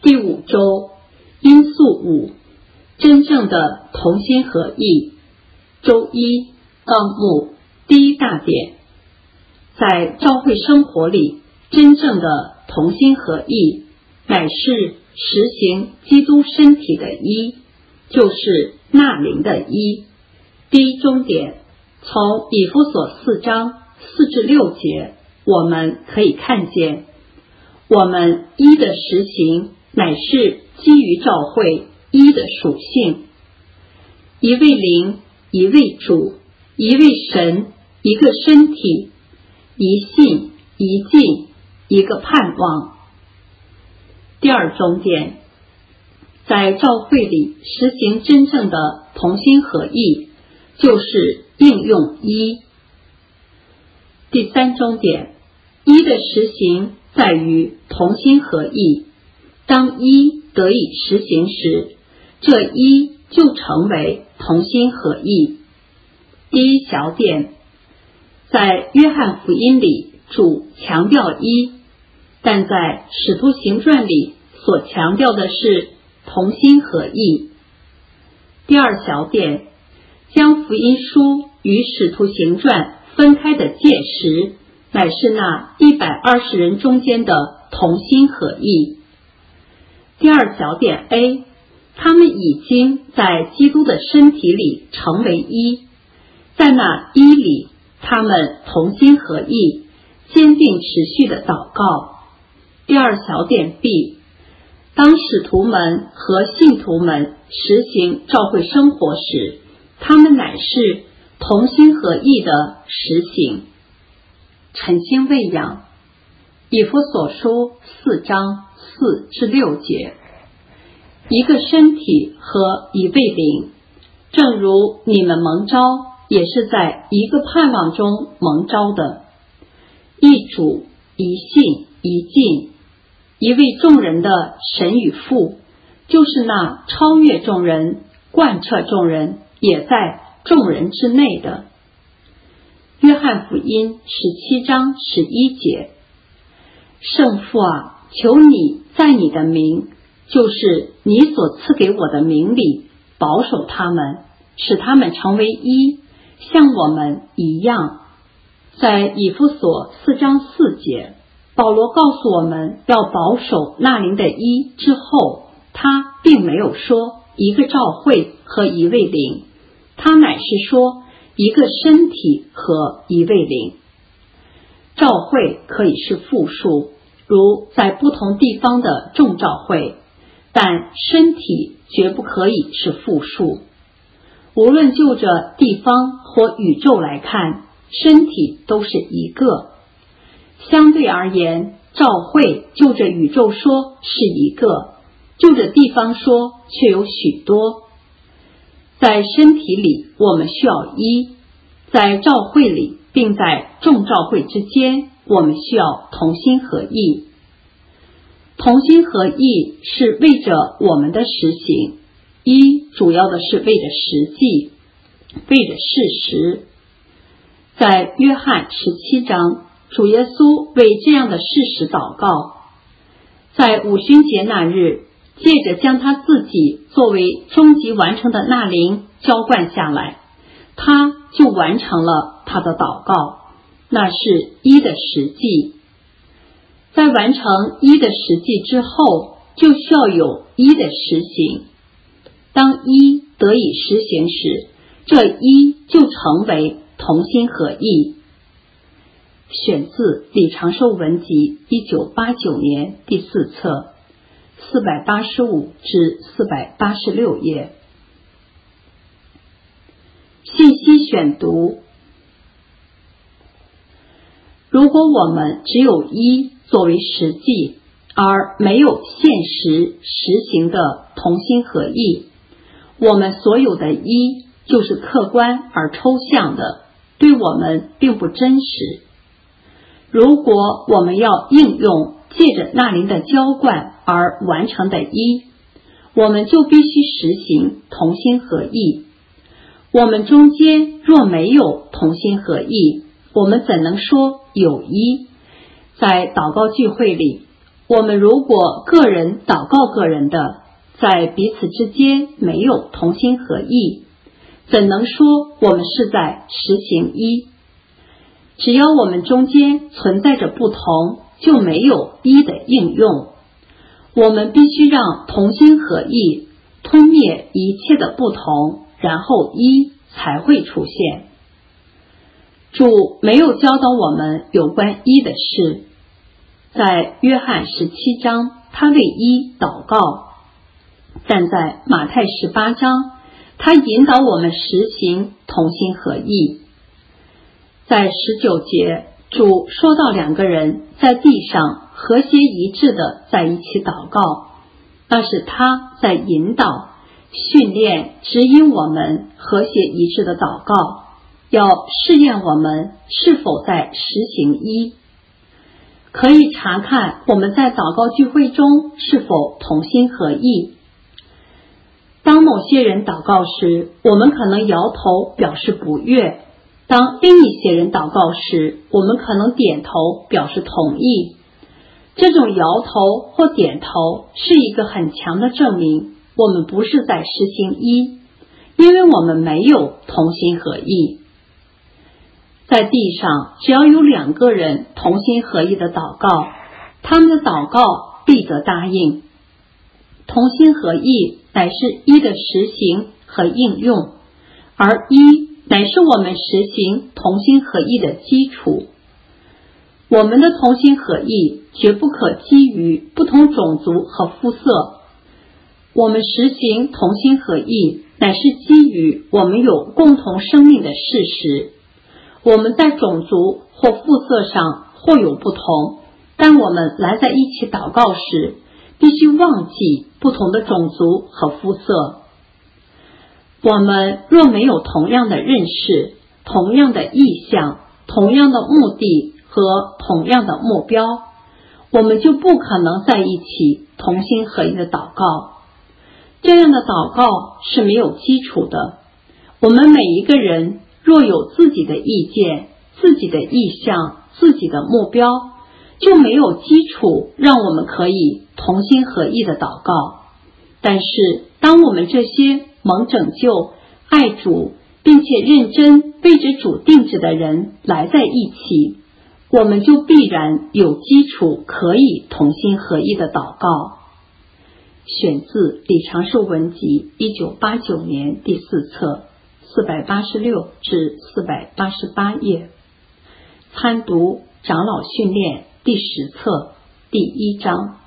第5周因素5，真正的同心合意。周一纲目第一大点，在教会生活里，真正的同心合意乃是实行基督身体的一，就是纳灵的一。第一中点，从以弗所4章4至6节，我们可以看见，我们一的实行乃是基于教会一的属性，一位灵，一位主，一位神，一个身体，一信，一敬，一个盼望。第二中点，在教会里实行真正的同心合意，就是应用一。第三中点，一的实行在于同心合意，当一得以实行时，这一就成为同心合意。第一小点，在约翰福音里主强调一，但在使徒行传里所强调的是同心合意。第二小点，将福音书与使徒行传分开的界石，乃是那120人中间的同心合意。第二小点 A， 他们已经在基督的身体里成为一，在那一里，他们同心合意，坚定持续的祷告。第二小点 B， 当使徒们和信徒们实行教会生活时，他们乃是同心合意的实行。晨星喂养，以弗所书4章4至6节，一个身体和一位灵，正如你们蒙召，也是在一个盼望中蒙召的，一主，一信，一敬，一位众人的神与父，就是那超越众人，贯彻众人，也在众人之内的。约翰福音17章11节，圣父啊，求你在你的名，就是你所赐给我的名里，保守他们，使他们成为一，像我们一样。在以弗所4章4节，保罗告诉我们要保守那灵的一之后，他并没有说一个教会和一位灵，他乃是说一个身体和一位灵。教会可以是复数，如在不同地方的众教会，但身体绝不可以是复数。无论就着地方或宇宙来看，身体都是一个。相对而言，教会就着宇宙说是一个，就着地方说却有许多。在身体里我们需要一，在教会里并在众教会之间，我们需要同心合意。同心合意是为着我们的实行，一主要的是为着实际，为着事实。在约翰17章，主耶稣为这样的事实祷告，在五旬节那日，借着将他自己作为终极完成的那灵浇灌下来，他就完成了他的祷告，那是一的实际。在完成一的实际之后，就需要有一的实行。当一得以实行时，这一就成为同心合意。选自李长寿文集1989年第4册485至486页。信息选读，如果我们只有一作为实际，而没有现实实行的同心合意，我们所有的一就是客观而抽象的，对我们并不真实。如果我们要应用借着那灵的浇灌而完成的一，我们就必须实行同心合意。我们中间若没有同心合意，我们怎能说有一？在祷告聚会里， 我们如果个人祷告个人的，在彼此之间没有同心合意，怎能说我们是在实行一？只要我们中间存在着不同，就没有一的应用。我们必须让同心合意吞灭一切的不同，然后一才会出现。主没有教导我们有关一的事，在约翰17章他为一祷告，但在马太18章他引导我们实行同心合意。在19节，主说到2个人在地上和谐一致的在一起祷告，那是他在引导、训练、指引我们和谐一致的祷告，要试验我们是否在实行一。可以查看我们在祷告聚会中是否同心合意。当某些人祷告时，我们可能摇头表示不悦；当另一些人祷告时，我们可能点头表示同意。这种摇头或点头是一个很强的证明，我们不是在实行一，因为我们没有同心合意。在地上，只要有2个人同心合意的祷告，他们的祷告必得答应。同心合意乃是一的实行和应用，而一乃是我们实行同心合意的基础。我们的同心合意绝不可基于不同种族和肤色，我们实行同心合意乃是基于我们有共同生命的事实。我们在种族或肤色上或有不同，但我们来在一起祷告时，必须忘记不同的种族和肤色。我们若没有同样的认识、同样的意向、同样的目的和同样的目标，我们就不可能在一起同心合意的祷告。这样的祷告是没有基础的。我们每一个人若有自己的意见、自己的意向、自己的目标，就没有基础让我们可以同心合意的祷告。但是当我们这些蒙拯救、爱主并且认真为着主定制的人来在一起，我们就必然有基础可以同心合意的祷告。选自李长寿文集1989年第4册486至488页，参读长老训练第10册第1章。